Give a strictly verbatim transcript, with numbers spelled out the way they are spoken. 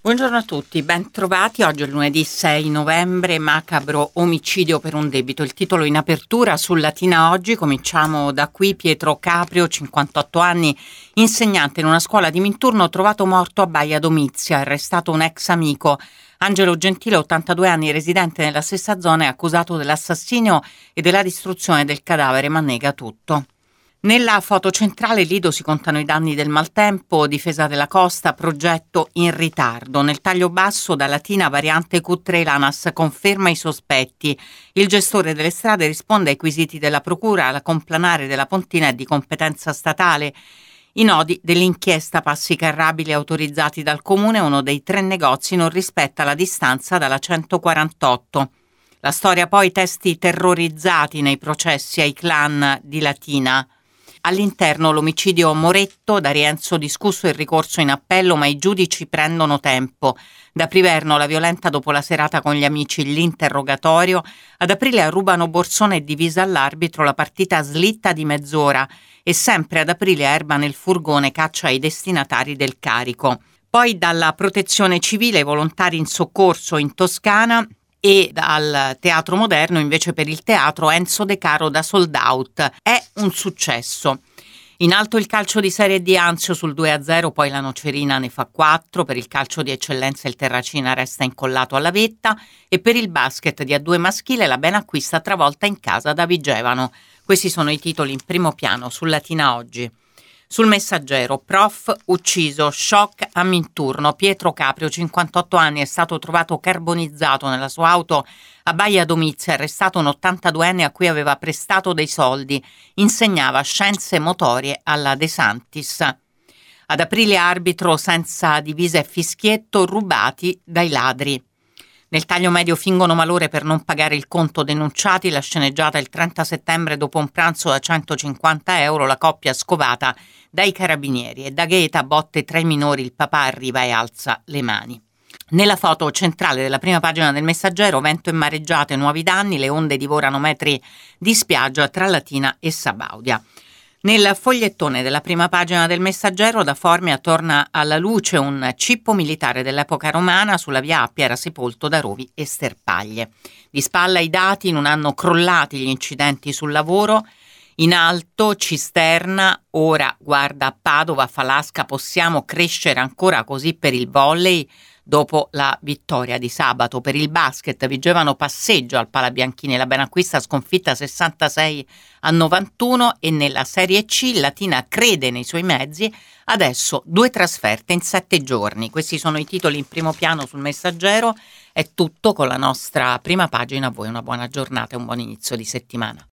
Buongiorno a tutti, ben trovati. Oggi è lunedì sei novembre, macabro omicidio per un debito. Il titolo in apertura sul Latina Oggi. Cominciamo da qui. Pietro Caprio, cinquantotto anni, insegnante in una scuola di Minturno, trovato morto a Baia Domizia. Arrestato un ex amico. Angelo Gentile, ottantadue anni, residente nella stessa zona, è accusato dell'assassinio e della distruzione del cadavere, ma nega tutto. Nella foto centrale Lido si contano i danni del maltempo, difesa della costa, progetto in ritardo. Nel taglio basso da Latina variante Q tre l'ANAS conferma i sospetti. Il gestore delle strade risponde ai quesiti della procura, la complanare della Pontina è di competenza statale. I nodi dell'inchiesta passi carrabili autorizzati dal comune, uno dei tre negozi non rispetta la distanza dalla centoquarantotto. La storia poi, testi terrorizzati nei processi ai clan di Latina. All'interno l'omicidio Moretto, da Rienzo discusso il ricorso in appello, ma i giudici prendono tempo. Da Priverno la violenta dopo la serata con gli amici, l'interrogatorio. Ad aprile a Rubano Borsone è divisa all'arbitro, la partita slitta di mezz'ora. E sempre ad aprile a Erba il furgone caccia i destinatari del carico. Poi dalla Protezione Civile, volontari in soccorso in Toscana. E dal Teatro Moderno, invece, per il teatro Enzo De Caro da Sold Out. È un successo. In alto il calcio di Serie D, Anzio sul due a zero, poi la Nocerina ne fa quattro, per il calcio di eccellenza il Terracina resta incollato alla vetta e per il basket di A due maschile la Benacquista travolta in casa da Vigevano. Questi sono i titoli in primo piano sul Latina Oggi. Sul Messaggero, prof ucciso, shock a Minturno. Pietro Caprio, cinquantotto anni, è stato trovato carbonizzato nella sua auto a Baia Domizia, arrestato un ottantaduenne a cui aveva prestato dei soldi, insegnava scienze motorie alla De Santis. Ad aprile arbitro senza divisa e fischietto, rubati dai ladri. Nel taglio medio fingono malore per non pagare il conto, denunciati. La sceneggiata il trenta settembre dopo un pranzo da centocinquanta euro, la coppia scovata dai carabinieri e da Gaeta botte tra i minori, il papà arriva e alza le mani. Nella foto centrale della prima pagina del Messaggero, vento e mareggiate, nuovi danni, le onde divorano metri di spiaggia tra Latina e Sabaudia. Nel fogliettone della prima pagina del Messaggero, da Formia torna alla luce un cippo militare dell'epoca romana sulla via Appia, era sepolto da rovi e sterpaglie. Di spalla i dati, in un anno crollati gli incidenti sul lavoro. In alto Cisterna, ora guarda a Padova, Falasca, possiamo crescere ancora così per il volley. Dopo la vittoria di sabato per il basket, Vigevano passeggio al Palabianchini, la Benacquista sconfitta sessantasei a novantuno e nella Serie C Latina crede nei suoi mezzi, adesso due trasferte in sette giorni. Questi sono i titoli in primo piano sul Messaggero. È tutto con la nostra prima pagina. A voi una buona giornata e un buon inizio di settimana.